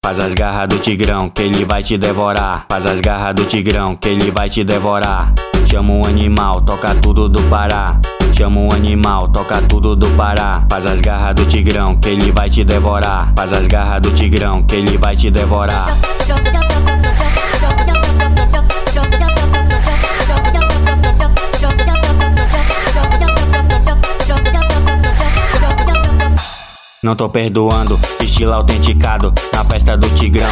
Faz as garras do tigrão que ele vai te devorar. Faz as garras do tigrão que ele vai te devorar. Chama o animal, toca tudo do Pará. Chama o animal, toca tudo do Pará. Faz as garras do tigrão que ele vai te devorar. Faz as garras do tigrão que ele vai te devorar. Não tô perdoando, estilo autenticado na festa do tigrão.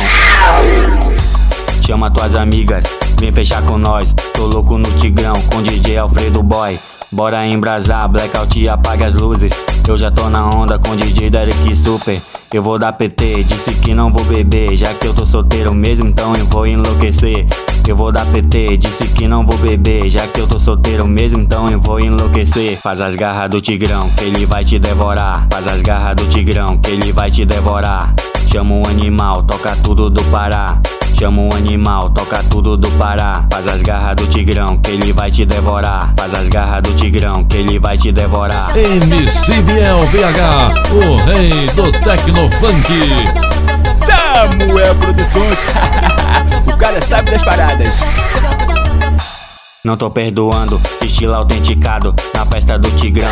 Chama tuas amigas, vem fechar com nós. Tô louco no tigrão com DJ Alfredo Boy. Bora embrasar, blackout e apaga as luzes. Eu já tô na onda com DJ Derek Super. Eu vou dar PT, disse que não vou beber. Já que eu tô solteiro mesmo, então eu vou enlouquecer. Eu vou dar PT, disse que não vou beber. Já que eu tô solteiro mesmo, então eu vou enlouquecer. Faz as garras do tigrão que ele vai te devorar. Faz as garras do tigrão que ele vai te devorar. Chama o animal, toca tudo do Pará. Chama o animal, toca tudo do Pará. Faz as garras do tigrão que ele vai te devorar. Faz as garras do tigrão que ele vai te devorar. MC Biel BH, o rei do Tecnofunk. Samuel Produções. O cara sabe das paradas. Não tô perdoando, estilo autenticado na festa do tigrão.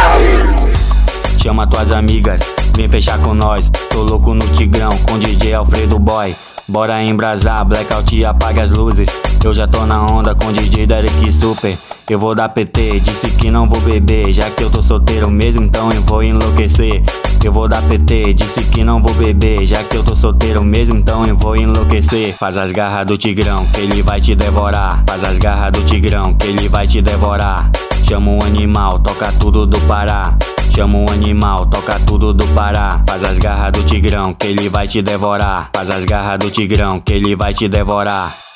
Chama tuas amigas, vem fechar com nós. Tô louco no tigrão com DJ Alfredo Boy. Bora embrasar, blackout e apaga as luzes. Eu já tô na onda com DJ Derek Super. Eu vou dar PT, disse que não vou beber. Já que eu tô solteiro mesmo, então eu vou enlouquecer. Eu vou dar PT, disse que não vou beber. Já que eu tô solteiro mesmo, então eu vou enlouquecer. Faz as garras do tigrão que ele vai te devorar. Faz as garras do tigrão que ele vai te devorar. Chama o animal, toca tudo do Pará. Chama o animal, toca tudo do Pará. Faz as garras do tigrão que ele vai te devorar. Faz as garras do tigrão que ele vai te devorar.